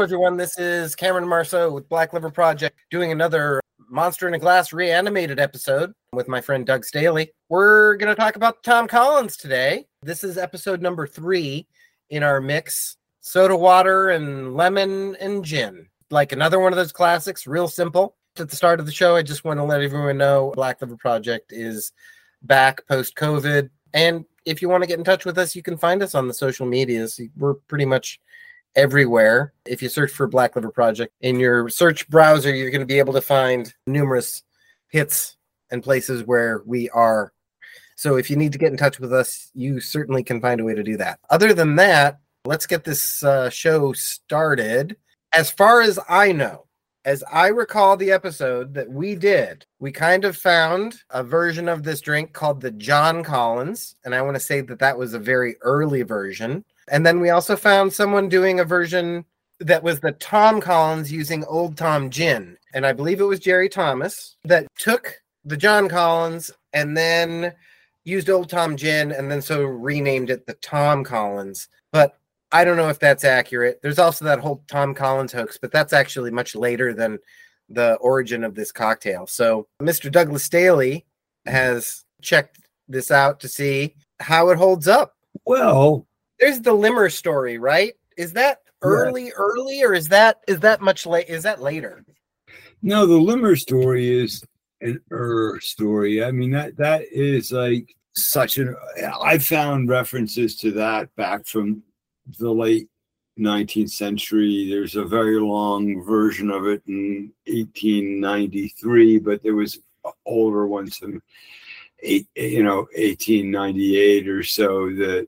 everyone. This is Cameron Marceau with Black Liver Project doing another Monster in a Glass reanimated episode with my friend Doug Staley. We're going to talk about Tom Collins today. This is episode number 3 in our mix, soda water and lemon and gin. Like another one of those classics, real simple. At the start of the show, I just want to let everyone know Black Liver Project is back post-COVID. And if you want to get in touch with us, you can find us on the social medias. We're pretty much everywhere. If you search for Black Liver Project in your search browser, you're going to be able to find numerous hits and places where we are. So if you need to get in touch with us, you certainly can find a way to do that. Other than that, let's get this show started. As far as I know, as I recall the episode that we did, we kind of found a version of this drink called the John Collins. And I want to say that that was a very early version. And then we also found someone doing a version that was the Tom Collins using Old Tom Gin. And I believe it was Jerry Thomas that took the John Collins and then used Old Tom Gin and then so renamed it the Tom Collins. But I don't know if that's accurate. There's also that whole Tom Collins hoax, but that's actually much later than the origin of this cocktail. So Mr. Douglas Staley has checked this out to see how it holds up. Well, there's the Limmer story, right? Is that early, or is that much late? Is that later? No, the Limmer story is an story. I mean, that is like such an. I found references to that back from the late 19th century. There's a very long version of it in 1893, but there was older ones from 1898 or so, the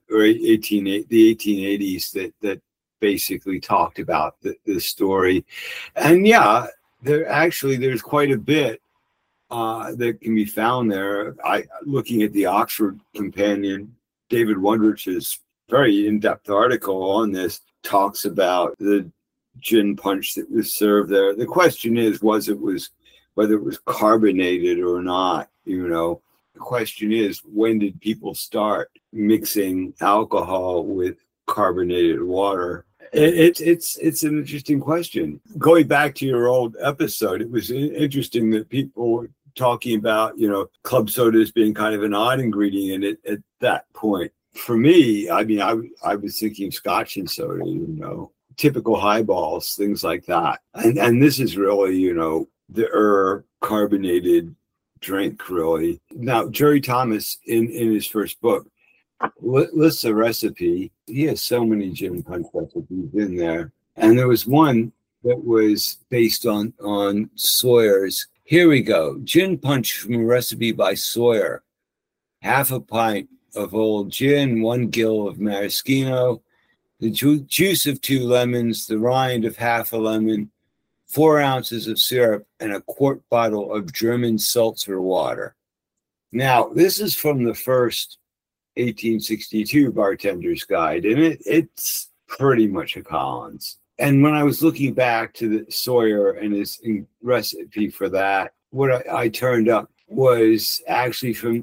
1880s that basically talked about the story. And yeah, there's quite a bit that can be found there. Looking at the Oxford Companion, David Wondrich's very in-depth article on this talks about the gin punch that was served there. The question is, whether it was carbonated or not. The question is, when did people start mixing alcohol with carbonated water? It's an interesting question. Going back to your old episode, it was interesting that people were talking about, club sodas being kind of an odd ingredient at that point. For me, I mean, I was thinking scotch and soda, typical highballs, things like that. And this is really, the carbonated drink, really. Now, Jerry Thomas, in his first book, lists a recipe. He has so many gin punch recipes in there. And there was one that was based on Sawyer's. Here we go. Gin punch from a recipe by Sawyer. Half a pint of old gin, 1 gill of maraschino, the juice of 2 lemons, the rind of half a lemon, 4 ounces of syrup, and a quart bottle of German seltzer water. Now, this is from the first 1862 Bartender's Guide, and it's pretty much a Collins. And when I was looking back to the Sawyer and his recipe for that, what I turned up was actually from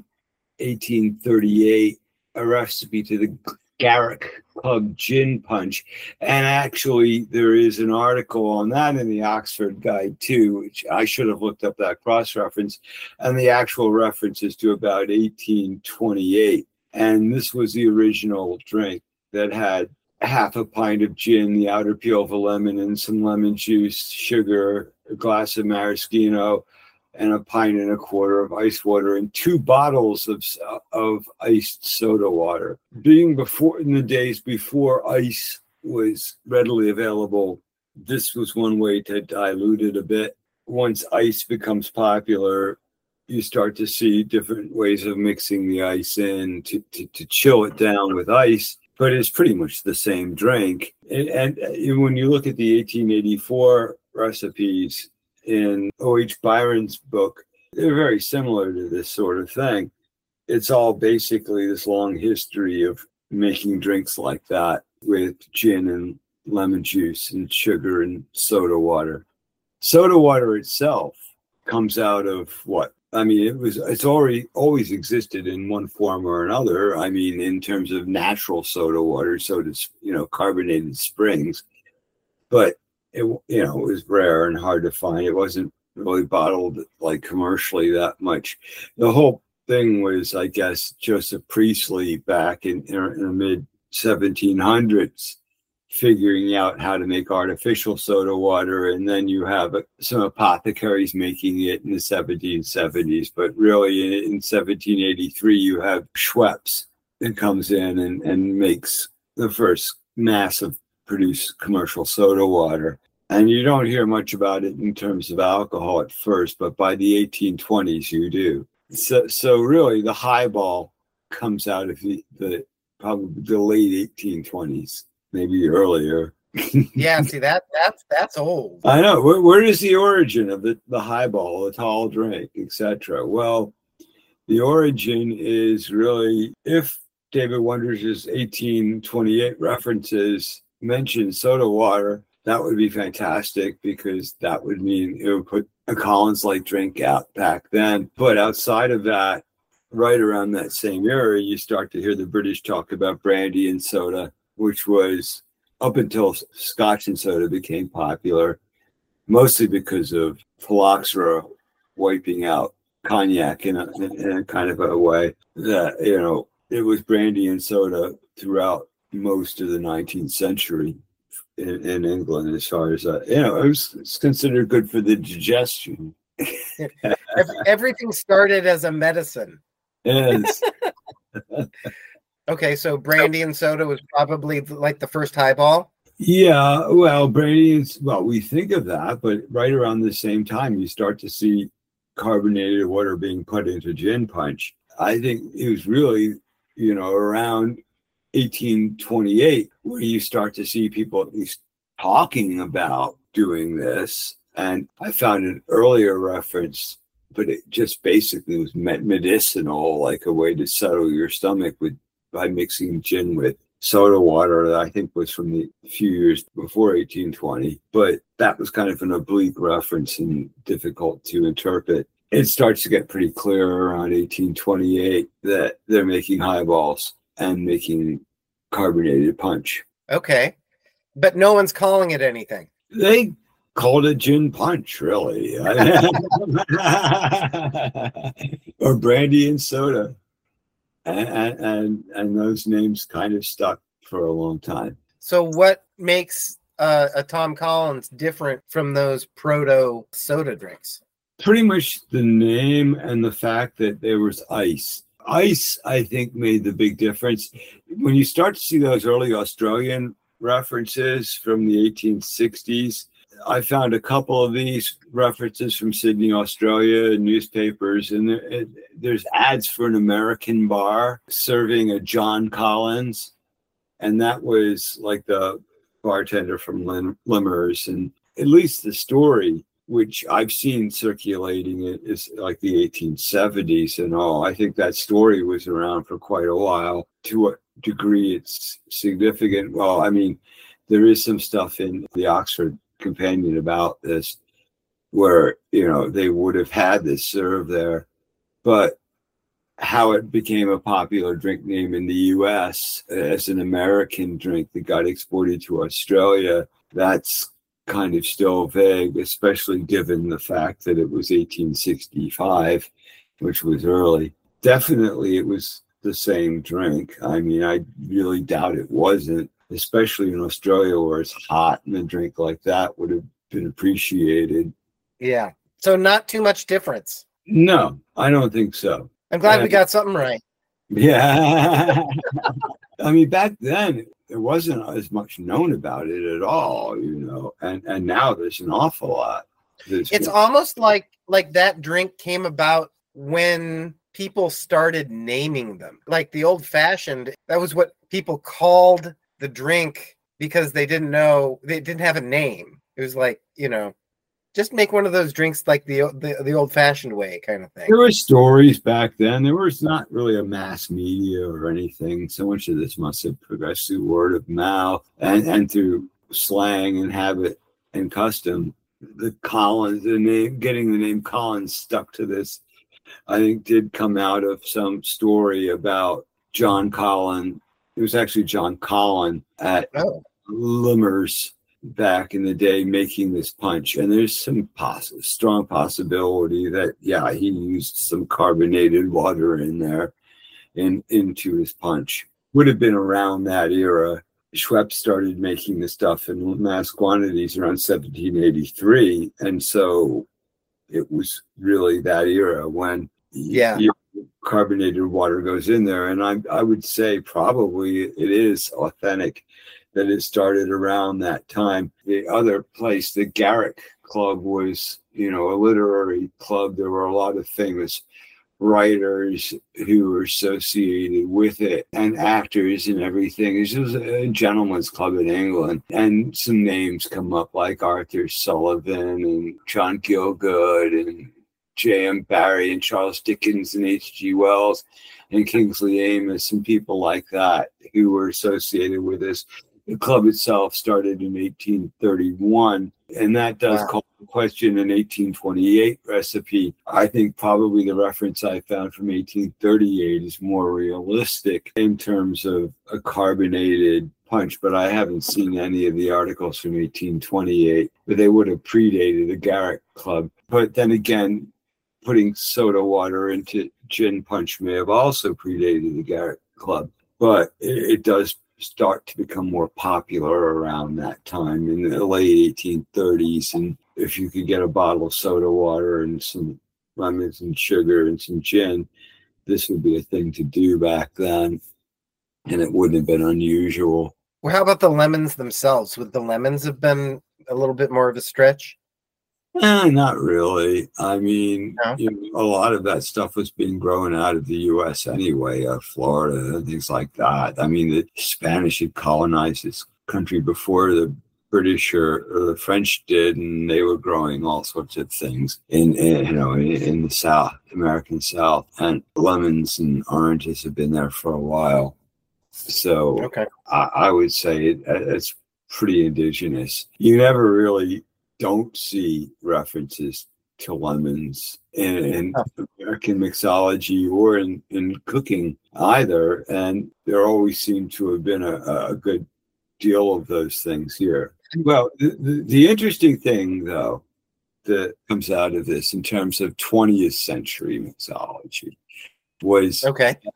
1838, a recipe to the Garrick Pub Gin Punch. And actually, there is an article on that in the Oxford Guide, too, which I should have looked up that cross-reference. And the actual reference is to about 1828. And this was the original drink that had half a pint of gin, the outer peel of a lemon, and some lemon juice, sugar, a glass of maraschino, and a pint and a quarter of ice water, and 2 bottles of iced soda water. Being in the days before ice was readily available, this was one way to dilute it a bit. Once ice becomes popular, you start to see different ways of mixing the ice in to chill it down with ice, but it's pretty much the same drink. And when you look at the 1884 recipes, in O.H. Byron's book, they're very similar to this sort of thing. It's all basically this long history of making drinks like that with gin and lemon juice and sugar and soda water. Soda water itself comes out of what? I mean, it's already always existed in one form or another. I mean, in terms of natural soda water, carbonated springs. But it was rare and hard to find. It wasn't really bottled like commercially that much. The whole thing was, I guess, Joseph Priestley back in the mid 1700s figuring out how to make artificial soda water, and then you have some apothecaries making it in the 1770s. But really, in 1783, you have Schweppes that comes in and makes the first massive produced commercial soda water. And you don't hear much about it in terms of alcohol at first, but by the 1820s, you do. So really, the highball comes out of the probably the late 1820s, maybe earlier. Yeah, see that's old. I know. Where is the origin of the highball, the tall drink, etc.? Well, the origin is really, if David Wonders' 1828 references mention soda water, that would be fantastic, because that would mean it would put a Collins-like drink out back then. But outside of that, right around that same era, you start to hear the British talk about brandy and soda, which was up until Scotch and soda became popular, mostly because of phylloxera wiping out cognac in a kind of a way that, it was brandy and soda throughout most of the 19th century in England, as far as it's considered good for the digestion. Everything started as a medicine. Yes. Okay, so brandy and soda was probably like the first highball. Yeah, well, brandy is, we think of that, but right around the same time, you start to see carbonated water being put into gin punch. I think it was really, around 1828 where you start to see people at least talking about doing this. And I found an earlier reference, but it just basically was medicinal, like a way to settle your stomach by mixing gin with soda water, that I think was from the few years before 1820. But that was kind of an oblique reference and difficult to interpret. It starts to get pretty clear around 1828 that they're making highballs and making carbonated punch. Okay. But no one's calling it anything. They called it gin punch, really. Or brandy and soda. And those names kind of stuck for a long time. So what makes a Tom Collins different from those proto soda drinks? Pretty much the name and the fact that there was ice. Ice, I think, made the big difference. When you start to see those early Australian references from the 1860s, I found a couple of these references from Sydney, Australia, newspapers, and there's ads for an American bar serving a John Collins, and that was like the bartender from Limmer's. And at least the story, which I've seen circulating, it is like the 1870s and all. I think that story was around for quite a while. To what degree it's significant? Well, I mean, there is some stuff in the Oxford Companion about this where, they would have had this served there, but how it became a popular drink name in the US as an American drink that got exported to Australia, that's kind of still vague, especially given the fact that it was 1865, which was early. Definitely it was the same drink. I mean, I really doubt it wasn't, especially in Australia where it's hot, and a drink like that would have been appreciated. Yeah. So not too much difference. No, I don't think so. I'm glad we got something right. Yeah. I mean, back then, there wasn't as much known about it at all, and now there's an awful lot. It's almost like that drink came about when people started naming them. Like the old fashioned, that was what people called the drink because they didn't have a name. It was like, just make one of those drinks like the old fashioned way kind of thing. There were stories back then. There was not really a mass media or anything. So much of this must have progressed through word of mouth and through slang and habit and custom. The Collins, getting the name Collins stuck to this, I think, did come out of some story about John Collin. It was actually John Collin at Limmer's back in the day making this punch, and there's some strong possibility that he used some carbonated water in there into his punch. Would have been around that era. Schweppes started making the stuff in mass quantities around 1783, and so it was really that era when carbonated water goes in there. And I would say probably it is authentic that it started around that time. The other place, the Garrick Club, was, a literary club. There were a lot of famous writers who were associated with it, and actors and everything. This was a gentleman's club in England, and some names come up like Arthur Sullivan and John Gielgud and J.M. Barrie and Charles Dickens and H.G. Wells and Kingsley Amis and people like that who were associated with this. The club itself started in 1831, and that does call the question an 1828 recipe. I think probably the reference I found from 1838 is more realistic in terms of a carbonated punch, but I haven't seen any of the articles from 1828, but they would have predated the Garrick Club. But then again, putting soda water into gin punch may have also predated the Garrick Club, but it does start to become more popular around that time in the late 1830s. And if you could get a bottle of soda water and some lemons and sugar and some gin, this would be a thing to do back then, and it wouldn't have been unusual. Well, how about the lemons themselves? Would the lemons have been a little bit more of a stretch? Not really. I mean, a lot of that stuff was being grown out of the U.S. anyway, Florida and things like that. I mean, the Spanish had colonized this country before the British or the French did, and they were growing all sorts of things in the South, American South. And lemons and oranges have been there for a while. So I would say it's pretty indigenous. You never really don't see references to lemons in American mixology or in cooking either. And there always seemed to have been a good deal of those things here. Well, the interesting thing, though, that comes out of this in terms of 20th century mixology was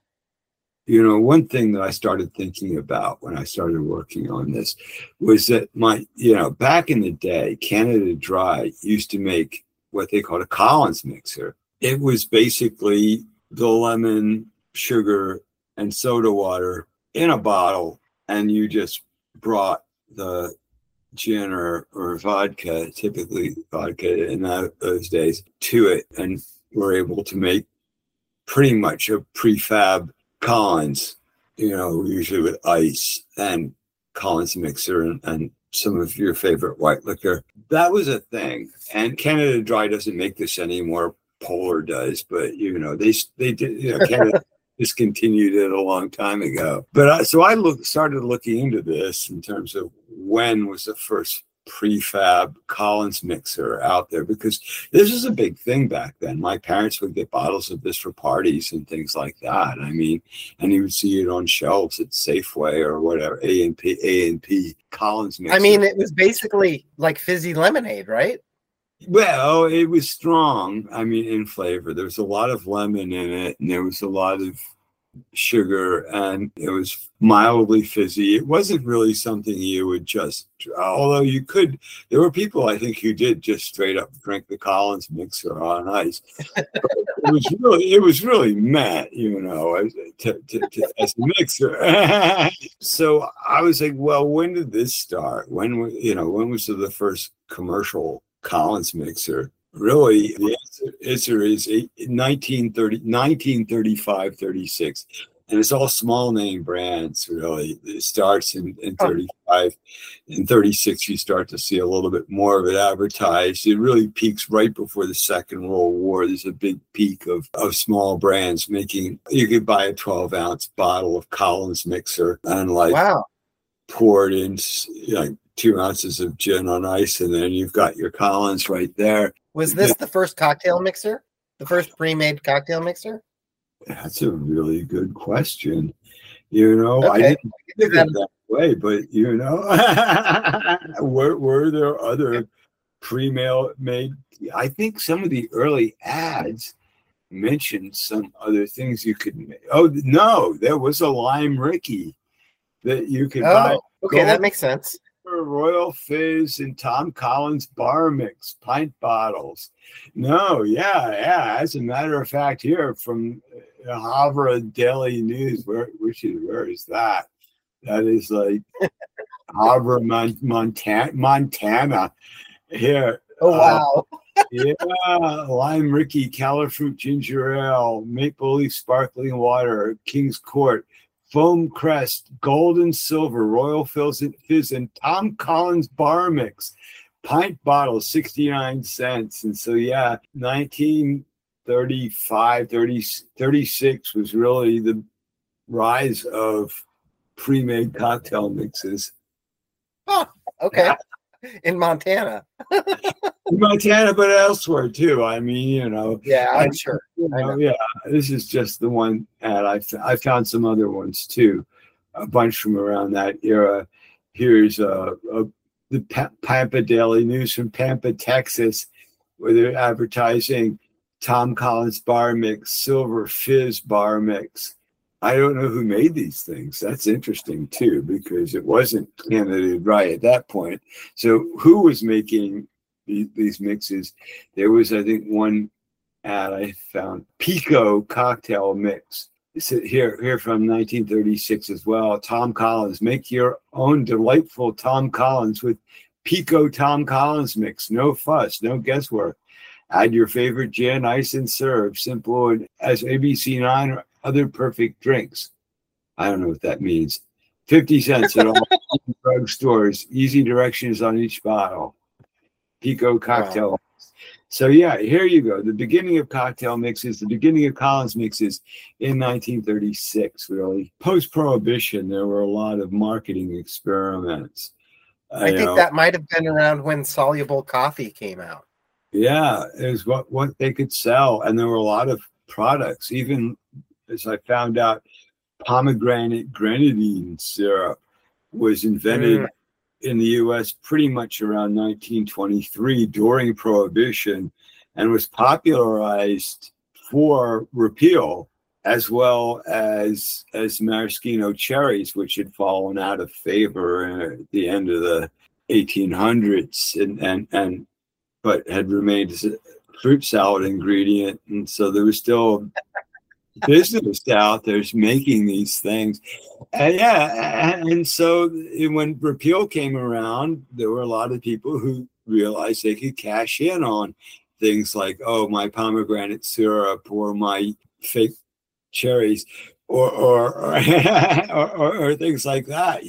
one thing that I started thinking about when I started working on this was that back in the day, Canada Dry used to make what they called a Collins mixer. It was basically the lemon, sugar, and soda water in a bottle, and you just brought the gin or vodka, typically vodka in those days, to it, and were able to make pretty much a prefab Collins, usually with ice and Collins mixer and some of your favorite white liquor. That was a thing. And Canada Dry doesn't make this anymore. Polar does, but they did. Canada discontinued it a long time ago. But started looking into this in terms of when was the first prefab Collins mixer out there, because this was a big thing back then. My parents would get bottles of this for parties and things like that. I mean, and you would see it on shelves at Safeway or whatever, A&P Collins mixer. I mean, it was basically like fizzy lemonade, right? Well, it was strong. I mean, in flavor, there was a lot of lemon in it, and there was a lot of sugar, and it was mildly fizzy. It wasn't really something you would just, although you could, there were people I think who did just straight up drink the Collins mixer on ice. It was really meant, as a mixer. So I was like, well, when did this start? When was the first commercial Collins mixer? Really, the answer is 1935, 36. And it's all small name brands, really. It starts in 35. In 36, you start to see a little bit more of it advertised. It really peaks right before the Second World War. There's a big peak of small brands making, you could buy a 12-ounce bottle of Collins mixer and pour it in 2 ounces of gin on ice, and then you've got your Collins right there. Was this the first cocktail mixer? The first pre-made cocktail mixer? That's a really good question. I didn't think of that. way, but were there other pre-made? I think some of the early ads mentioned some other things you could make. Oh no, there was a Lime Ricky that you could buy. Okay, that makes sense. Royal Fizz and Tom Collins bar mix pint bottles. No, yeah. As a matter of fact, here from Havre Daily News, where is that? That is like Havre, Montana. Here. Oh wow. Yeah, Lime Ricky, Califruit Ginger Ale, Maple Leaf Sparkling Water, King's Court, Foam Crest, Gold and Silver, Royal Fizz and Tom Collins Bar Mix, pint bottle, 69 cents. And so, 1935, 36 was really the rise of pre-made cocktail mixes. Oh, okay. In Montana. In Montana, but elsewhere too. I mean, Yeah, I'm sure. Yeah, this is just the one ad. I found some other ones too, a bunch from around that era. Here's the Pampa Daily News from Pampa, Texas, where they're advertising Tom Collins Bar Mix, Silver Fizz Bar Mix. I don't know who made these things. That's interesting too, because it wasn't Canada Dry at that point. So who was making these mixes? There was, I think, one ad I found, Pico Cocktail Mix. It's here from 1936 as well. Tom Collins, make your own delightful Tom Collins with Pico Tom Collins Mix. No fuss, no guesswork. Add your favorite gin, ice, and serve. Simple and as ABC9 or other perfect drinks. I don't know what that means. 50 cents at all drug stores. Easy directions on each bottle. Pico Cocktail. Wow. So here you go. The beginning of cocktail mixes, the beginning of Collins mixes in 1936, really. Post-Prohibition, there were a lot of marketing experiments. I think that might have been around when soluble coffee came out. Yeah, it was what they could sell. And there were a lot of products. Even as I found out, pomegranate grenadine syrup was invented in the U.S. pretty much around 1923 during Prohibition, and was popularized for repeal, as well as maraschino cherries, which had fallen out of favor at the end of the 1800s, and but had remained as a fruit salad ingredient, and so there was still business out there's making these things. And so when repeal came around, there were a lot of people who realized they could cash in on things like, my pomegranate syrup or my fake cherries or things like that,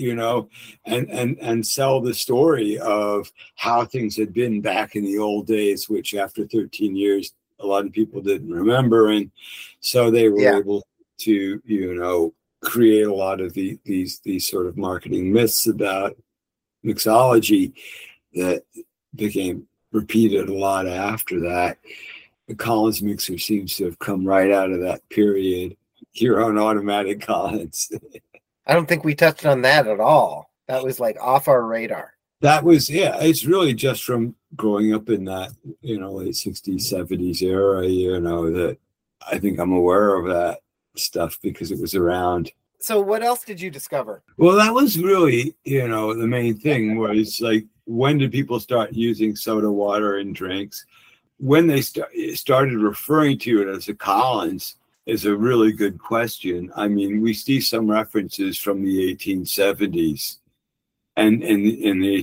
and sell the story of how things had been back in the old days, which after 13 years a lot of people didn't remember. And so they were able to, create a lot of these sort of marketing myths about mixology that became repeated a lot after that. The Collins mixer seems to have come right out of that period. Your own automatic Collins. I don't think we touched on that at all. That was like off our radar. That was, it's really just from growing up in that, late 60s, 70s era, that I think I'm aware of that stuff because it was around. So what else did you discover? Well, that was really, the main thing was like, when did people start using soda water in drinks? When they started referring to it as a Collins is a really good question. I mean, we see some references from the 1870s. And in the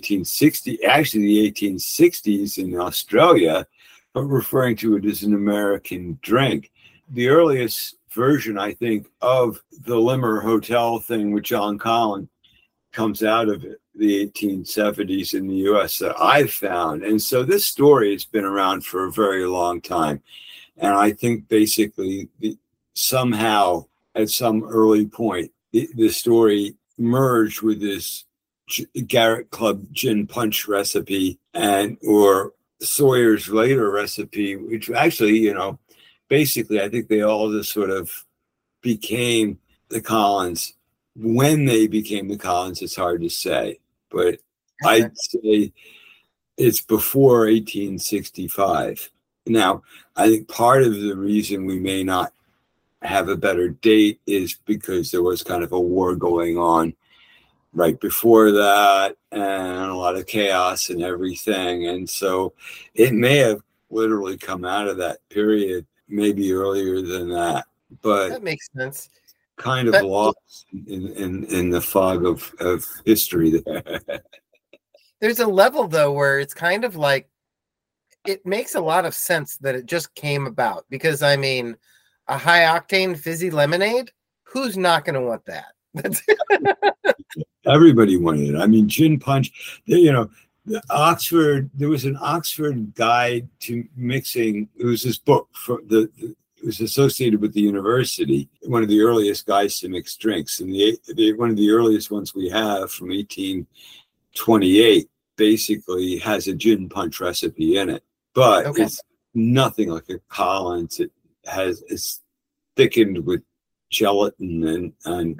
1860s in Australia, but referring to it as an American drink. The earliest version, I think, of the Limmer Hotel thing with John Collins comes out of the 1870s in the U.S. that I've found. And so this story has been around for a very long time. And I think basically somehow at some early point, the story merged with this Garrett Club gin punch recipe or Sawyer's later recipe, which actually, basically I think they all just sort of became the Collins when they became the Collins, it's hard to say, but Okay. I'd say it's before 1865. Now, I think part of the reason we may not have a better date is because there was kind of a war going on right before that and a lot of chaos and everything. And so it may have literally come out of that period, maybe earlier than that, but That makes sense. kind of But lost in the fog of history there. there's a level though where it's kind of like it makes a lot of sense that it just came about, because I mean, a high octane fizzy lemonade, who's not going to want that? That's Everybody wanted it. I mean, gin punch, you know, there was an Oxford guide to mixing. It was this book it was associated with the university, one of the earliest guides to mix drinks. And one of the earliest ones we have from 1828 basically has a gin punch recipe in it, but it's nothing like a Collins. It's thickened with gelatin and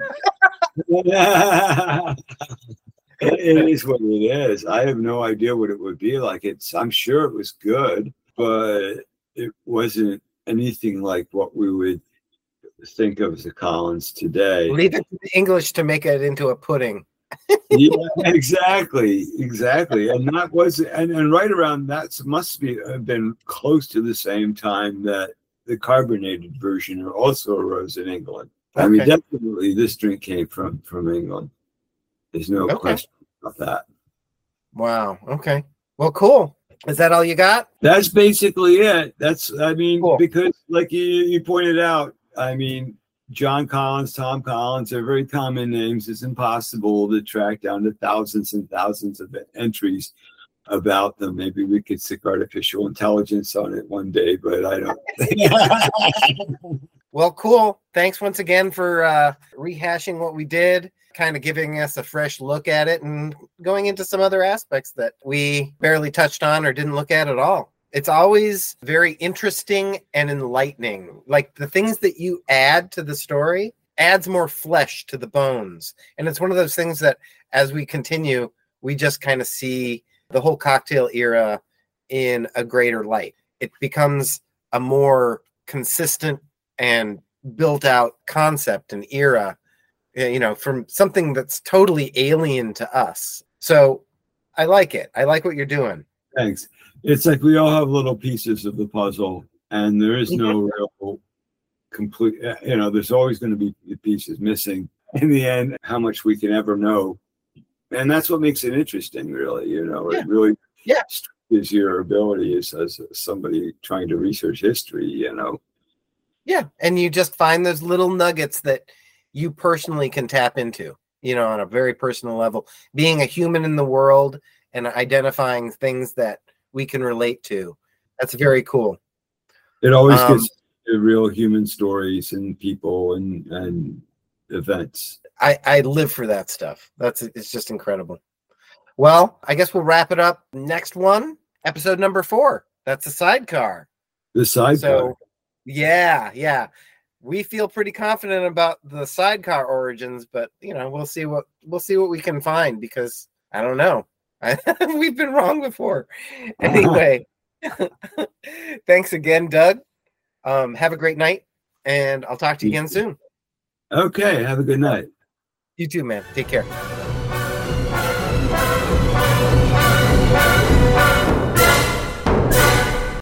it is what it is. I have no idea what it would be like. I'm sure it was good, but it wasn't anything like what we would think of as a Collins today. leave it to the English to make it into a pudding. Yeah, exactly. And that was and right around that must have been close to the same time that the carbonated version also arose in England. I mean, definitely this drink came from England. There's no question about that. Wow. Okay. Well, cool. Is that all you got? That's basically it. Cool. Because like you pointed out, I mean, John Collins, Tom Collins are very common names. It's impossible to track down to thousands and thousands of entries about them. Maybe we could stick artificial intelligence on it one day, but I don't. Well, cool. Thanks once again for rehashing what we did, kind of giving us a fresh look at it and going into some other aspects that we barely touched on or didn't look at all. It's always very interesting and enlightening. Like the things that you add to the story adds more flesh to the bones. And it's one of those things that as we continue, we just kind of see the whole cocktail era in a greater light. It becomes a more consistent and built out concept and era, you know, from something that's totally alien to us. So I like it. I like what you're doing. Thanks. It's like we all have little pieces of the puzzle, and there is no real complete, you know, there's always going to be pieces missing. In the end, how much we can ever know. And that's what makes it interesting, really. You know, it really is your ability as somebody trying to research history, you know. Yeah. And you just find those little nuggets that you personally can tap into, you know, on a very personal level, being a human in the world and identifying things that we can relate to. That's very cool. It always gets to real human stories and people and events. I live for that stuff. It's just incredible. Well, I guess we'll wrap it up. Next one, episode number 4. That's the sidecar. The sidecar. So, yeah. We feel pretty confident about the sidecar origins, but you know, we'll see what we can find, because I don't know. We've been wrong before. Anyway, thanks again, Doug. Have a great night, and I'll talk to you again soon. Okay, have a good night. You too, man. Take care.